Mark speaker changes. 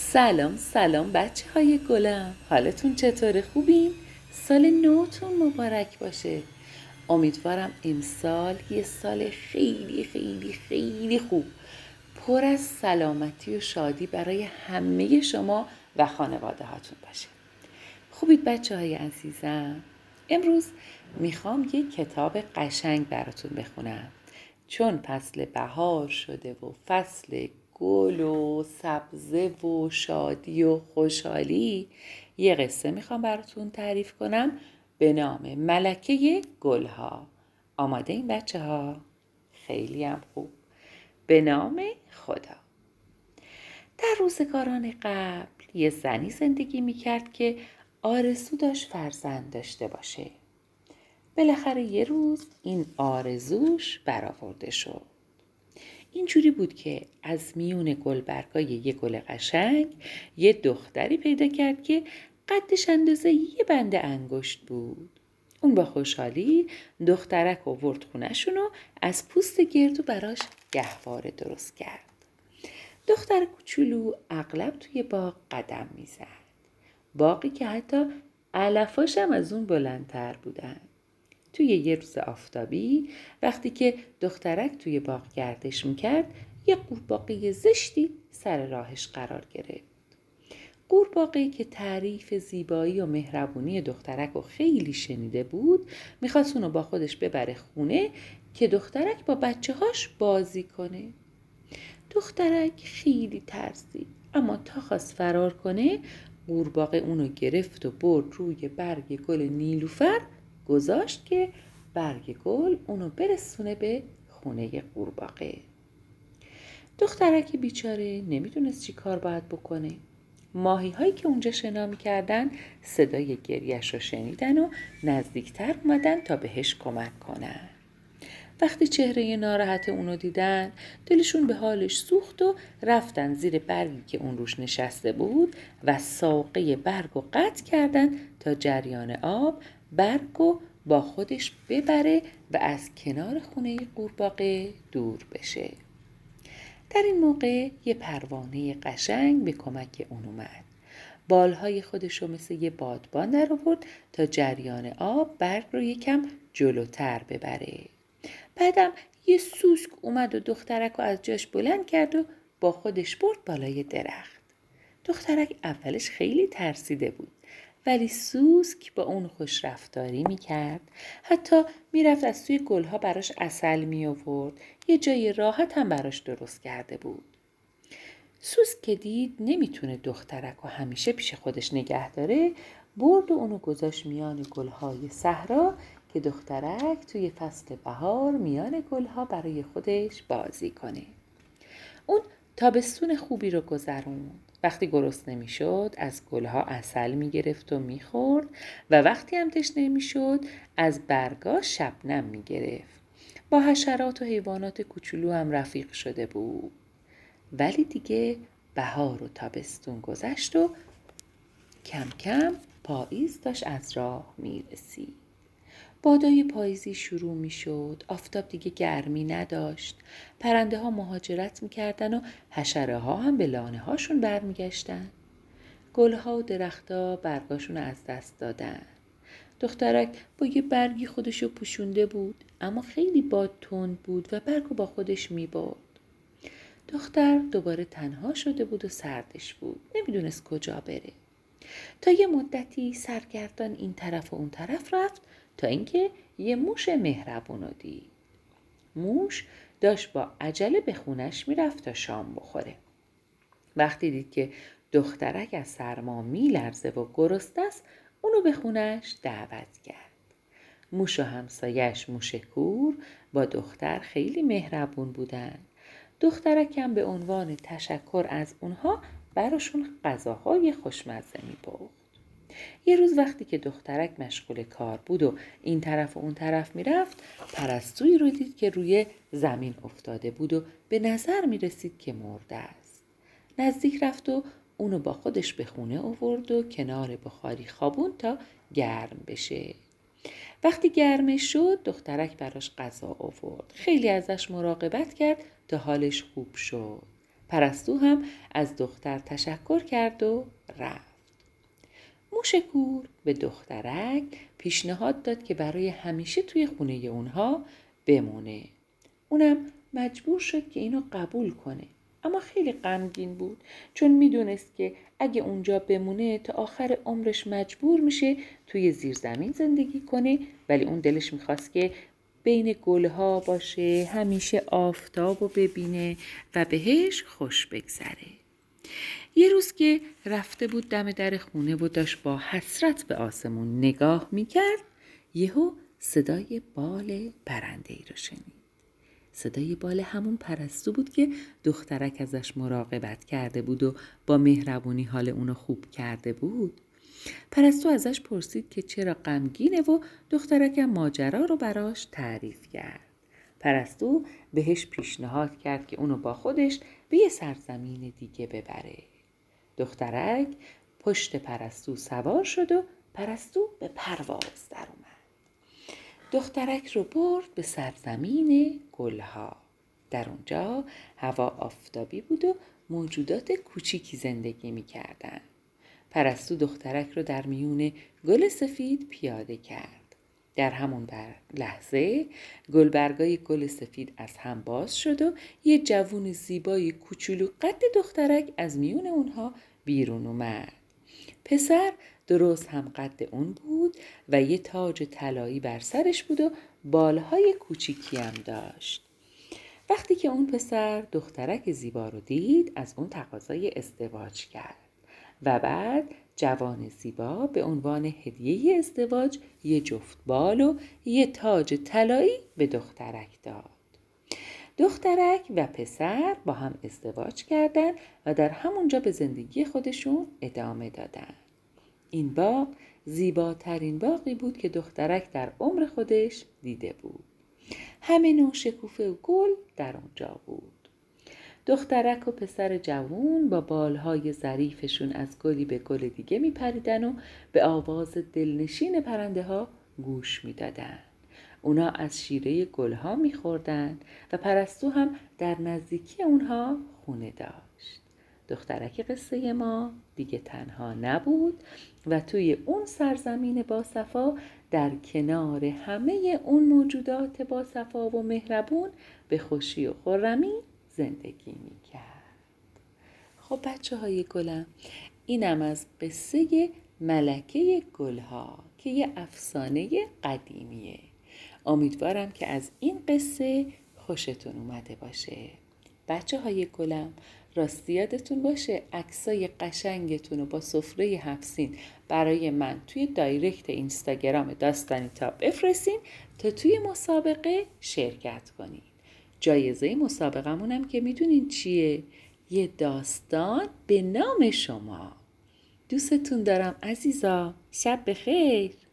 Speaker 1: سلام بچه های گلم، حالتون چطوره؟ خوبین؟ سال نوتون مبارک باشه. امیدوارم امسال یه سال خیلی خیلی خیلی خوب، پر از سلامتی و شادی برای همه شما و خانواده هاتون باشه. خوبید بچه های عزیزم؟ امروز میخوام یه کتاب قشنگ براتون بخونم، چون فصل بهار شده و فصل گل و سبزه و شادی و خوشحالی. یه قصه میخوام براتون تعریف کنم به نام ملکه گلها. آماده این بچه ها؟ خیلی هم خوب. به نام خدا. در روزگاران قبل یه زنی زندگی میکرد که آرزو داشت فرزند داشته باشه. بالاخره یه روز این آرزوش برآورده شد. اینجوری بود که از میون گلبرگای یه گل قشنگ یه دختری پیدا کرد که قدش اندازه یه بند انگشت بود. اون با خوشحالی دخترک آورد خونه‌شون و از پوست گردو براش گهواره درست کرد. دختر کوچولو اغلب توی باغ قدم میزد. باغی که حتی علفاش هم از اون بلندتر بودن. توی یه روز آفتابی وقتی که دخترک توی باغ گردش میکرد، یه قورباغه زشتی سر راهش قرار گرفت. قورباغه‌ای که تعریف زیبایی و مهربونی دخترک رو خیلی شنیده بود، میخواست اونو با خودش ببره خونه که دخترک با بچه هاش بازی کنه. دخترک خیلی ترسید، اما تا خواست فرار کنه، قورباغه اونو گرفت و برد روی برگ گل نیلوفر گذاشت که برگ گل اونو برسونه به خونه قورباغه. دخترک بیچاره نمیدونست چی کار باید بکنه. ماهی هایی که اونجا شنا میکردن صدای گریه‌اش رو شنیدن و نزدیکتر اومدن تا بهش کمک کنن. وقتی چهره ناراحت اونو دیدن، دلشون به حالش سوخت و رفتن زیر برگی که اون روش نشسته بود و ساقه برگو قطع کردن تا جریان آب برگو با خودش ببره و از کنار خونه قورباغه دور بشه. در این موقع یه پروانه قشنگ به کمک اون اومد. بالهای خودش رو مثل یه بادبان در آورد تا جریان آب برگ رو یکم جلوتر ببره. بعدم یه سوسک اومد و دخترک رو از جاش بلند کرد و با خودش برد بالای درخت. دخترک اولش خیلی ترسیده بود، ولی سوسک با اون خوش رفتاری میکرد. حتی میرفت از توی گلها براش عسل می آورد. یه جای راحت هم براش درست کرده بود. سوسک که دید نمیتونه دخترک رو همیشه پیش خودش نگه داره، برد و اونو گذاشت میان گلهای صحرا که دخترک توی فصل بهار میان گلها برای خودش بازی کنه. اون تابستون خوبی رو گذروند. وقتی گرسنه میشد از گلها عسل میگرفت و میخورد و وقتی هم تشنه میشد از برگا شبنم میگرفت. با حشرات و حیوانات کوچولو هم رفیق شده بود. ولی دیگه بهار و تابستون گذشت و کم کم پاییز داشت از راه میرسید. بادای پاییزی شروع می شد. آفتاب دیگه گرمی نداشت. پرنده ها مهاجرت می کردن و حشره ها هم به لانه هاشون برمی گشتن. گل ها و درخت ها برگاشون از دست دادن. دخترک با یه برگی خودشو پوشونده بود، اما خیلی باد تند بود و برگو با خودش می برد. دختر دوباره تنها شده بود و سردش بود. نمیدونست کجا بره. تا یه مدتی سرگردان این طرف و اون طرف رفت تا اینکه یه موش مهربون رو دید. موش داشت با عجله به خونش میرفت تا شام بخوره. وقتی دید که دخترک از سرما میلرزه و گرسنه است، اونو به خونش دعوت کرد. موش و همسایش موش کور با دختر خیلی مهربون بودن. دخترکم به عنوان تشکر از اونها براشون غذاهای خوشمزه می‌پخت. یه روز وقتی که دخترک مشغول کار بود و این طرف و اون طرف میرفت، پرستویی رو دید که روی زمین افتاده بود و به نظر میرسید که مرده است. نزدیک رفت و اونو با خودش به خونه آورد و کنار بخاری خوابون تا گرم بشه. وقتی گرمش شد دخترک براش غذا آورد. خیلی ازش مراقبت کرد تا حالش خوب شد. پرستو هم از دختر تشکر کرد و رفت. موش کور به دخترک پیشنهاد داد که برای همیشه توی خونه اونها بمونه. اونم مجبور شد که اینو قبول کنه. اما خیلی غمگین بود چون میدونست که اگه اونجا بمونه تا آخر عمرش مجبور میشه توی زیرزمین زندگی کنه، ولی اون دلش میخواست که بین گلها باشه، همیشه آفتاب رو ببینه و بهش خوش بگذره. یه روز که رفته بود دم در خونه و داشت با حسرت به آسمون نگاه میکرد، یهو صدای بال پرنده‌ای رو شنید. صدای بال همون پرستو بود که دخترک ازش مراقبت کرده بود و با مهربونی حال اونو خوب کرده بود. پرستو ازش پرسید که چرا غمگینه و دخترک ماجرا رو براش تعریف کرد. پرستو بهش پیشنهاد کرد که اونو با خودش به یه سرزمین دیگه ببره. دخترک پشت پرستو سوار شد و پرستو به پرواز در اومد. دخترک رو برد به سرزمین گلها. در اونجا هوا آفتابی بود و موجودات کوچیکی زندگی می‌کردند. پرستو دخترک رو در میون گل سفید پیاده کرد. در همون لحظه گلبرگای گل سفید از هم باز شد و یه جوون زیبای کوچولو قد دخترک از میون اونها بیرون اومد. پسر درست هم قد اون بود و یه تاج طلایی بر سرش بود و بالهای کوچیکی هم داشت. وقتی که اون پسر دخترک زیبا رو دید، از اون تقاضای ازدواج کرد و بعد جوان زیبا به عنوان هدیه ازدواج یه جفت بال و یه تاج طلایی به دخترک داد. دخترک و پسر با هم ازدواج کردند و در همونجا به زندگی خودشون ادامه دادن. این باغ زیباترین باغی بود که دخترک در عمر خودش دیده بود. همه نوع شکوفه و گل در اونجا بود. دخترک و پسر جوون با بالهای ظریفشون از گلی به گل دیگه میپریدن و به آواز دلنشین پرنده ها گوش میدادن. اونا از شیره گلها میخوردن و پرستو هم در نزدیکی اونها خونه داشت. دخترک قصه ما دیگه تنها نبود و توی اون سرزمین باصفا در کنار همه اون موجودات باصفا و مهربون به خوشی و خرمی زندگی میکرد. خب بچه های گلم، اینم از قصه ملکه گلها که یه افسانه قدیمیه. امیدوارم که از این قصه خوشتون اومده باشه. بچه های گلم، راستی یادتون باشه عکسای قشنگتون رو با سفره 7 سین برای من توی دایرکت اینستاگرام داستانیتا بفرستین تا توی مسابقه شرکت کنین. جایزه مسابقمونم که میدونین چیه؟ یه داستان به نام شما. دوستتون دارم عزیزا. شب بخیر.